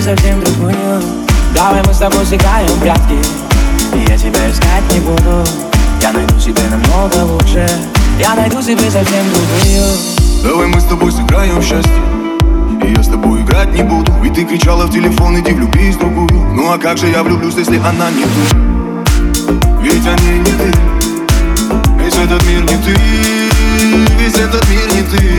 совсем другую. Давай мы с тобой сыграем в прятки, и я тебя искать не буду. Я найду себе намного лучше, я найду себе совсем другую. Давай мы с тобой сыграем в счастье, и я с тобой играть не буду. Ведь ты кричала в телефон: иди влюбись в другую. Ну а как же я влюблюсь, если она не ты? Ведь они не ты, весь этот мир не ты, весь этот мир не ты.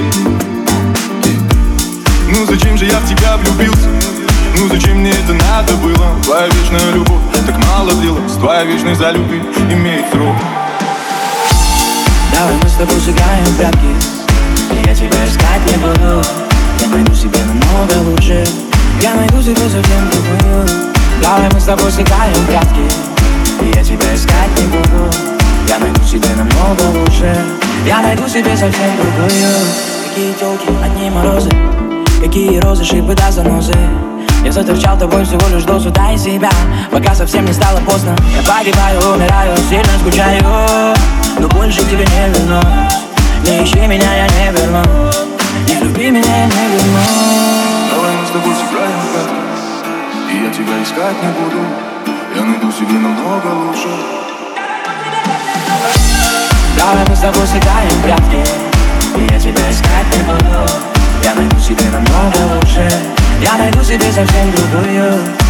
Ну зачем же я в тебя влюбился? Ну зачем мне это надо было? Твоя вечная любовь так мало длилась, твоя вечная за любви имеет срок. Давай мы с тобой сыграем в прятки, и я тебя искать не буду. Я найду себе намного лучше, я найду себе совсем другую. Давай мы с тобой сыграем в прятки, и я тебя искать не буду. Я найду себе намного лучше, я найду себе совсем другую. Какие тёлки, одни морозы, какие розы, шипы да занозы. Я заторчал тобой всего лишь дозу, дай себя, пока совсем не стало поздно. Я погибаю, умираю, сильно скучаю, но больше к тебе не вернусь. Не ищи меня, я не вернусь. Не люби меня, я не вернусь. Давай мы с тобой сыграем в прятки, и я тебя искать не буду. Я найду себе намного лучше. Давай мы с тобой сыграем в прятки, и я тебя искать не буду. Я найду себе намного лучше, я найду себе совсем другую.